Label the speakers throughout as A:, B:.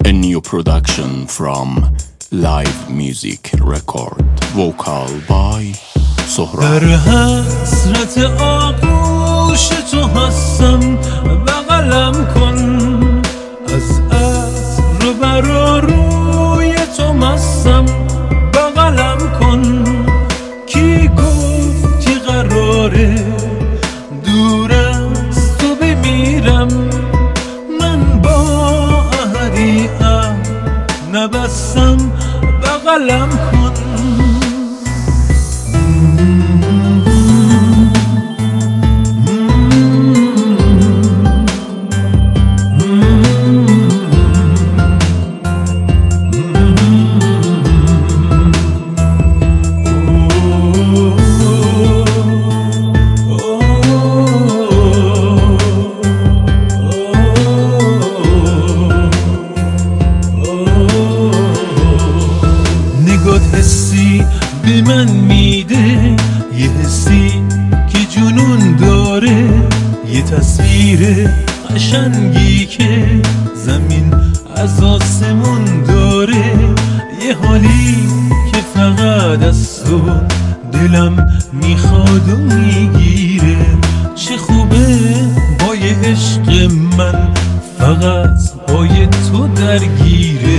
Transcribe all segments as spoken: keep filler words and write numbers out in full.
A: A new production from Live Music Record. Vocal by Sohrab.
B: در حسرت آغوش تو هستم، بغلم کن. از عصر برا روی تو مستم، بغلم کن. کی گفتی قراره دور از تو بمیرم؟ من با احدی عهد نبستم، بغلم کن. حسی به من میده، یه حسی که جنون داره، یه تصویر قشنگی که زمین از آسمون داره، یه حالی که فقط از تو دلم میخواد و میگیره. چه خوبه با یه عشق من فقط با یه تو درگیره.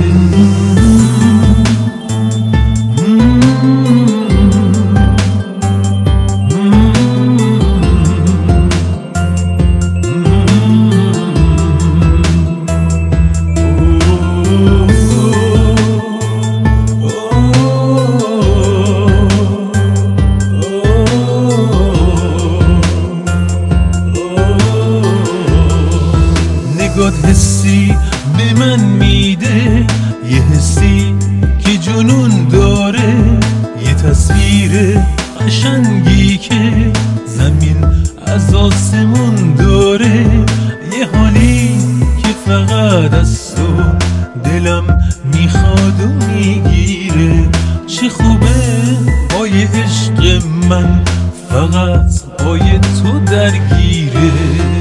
B: حسی به من میده، یه حسی که جنون داره، یه تصویر قشنگی که زمین از آسمون داره، یه حالی که فقط از تو دلم میخواد و میگیره. چه خوبه با یه عشق من فقط با یه تو درگیره.